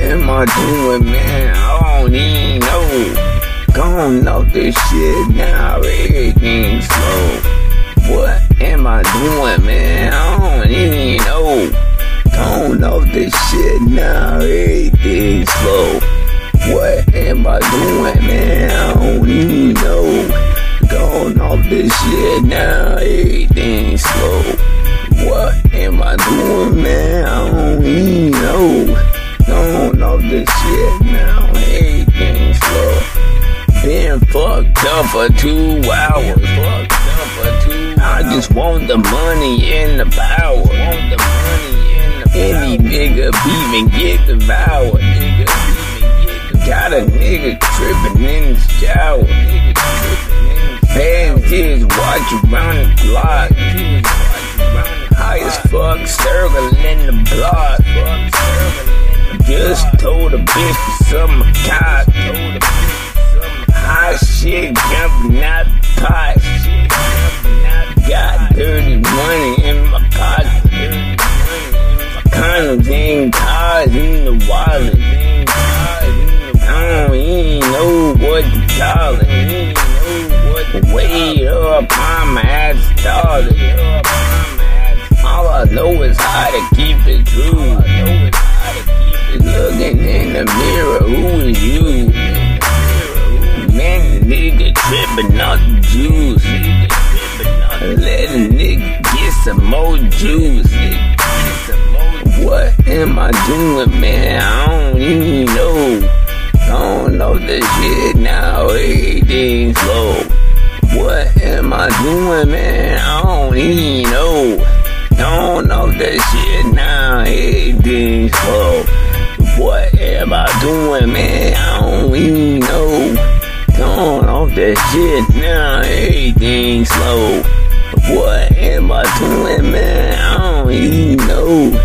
am I doing, man? I don't even know. Gone off this shit now, everything's slow. What am I doing, man? I don't even know. Gone off this shit now, everything's slow. What am I doing, man? I don't even know. Gone off this shit now, everything's slow. What am I doing, man? I don't even know. Gone off this shit now, everything's slow. Been fucked up for 2 hours. I just want the money and the power. Any nigga beefing get devoured. Got a nigga tripping in the shower. Bad kids watch around the block. High as fuck, circling the block. Just told a bitch to suck my cock. Hot shit jumping out the pot. Got dirty money in my pocket. Condoms and cars in the wallet. I don't even know what to call it. Way up, I'm at started. All I know is how to keep it true. Looking in the mirror, who is you? Man, the nigga tripping off the juice. Let a nigga get some more juice. What am I doing, man? I don't even know. I don't know this shit now, everything's slow. What am I doing, man? I don't even know. I don't know this shit now, everything's slow. What am I doing, man? I don't even know. Gone off that shit now, everything's slow. What am I doing, man? I don't even know.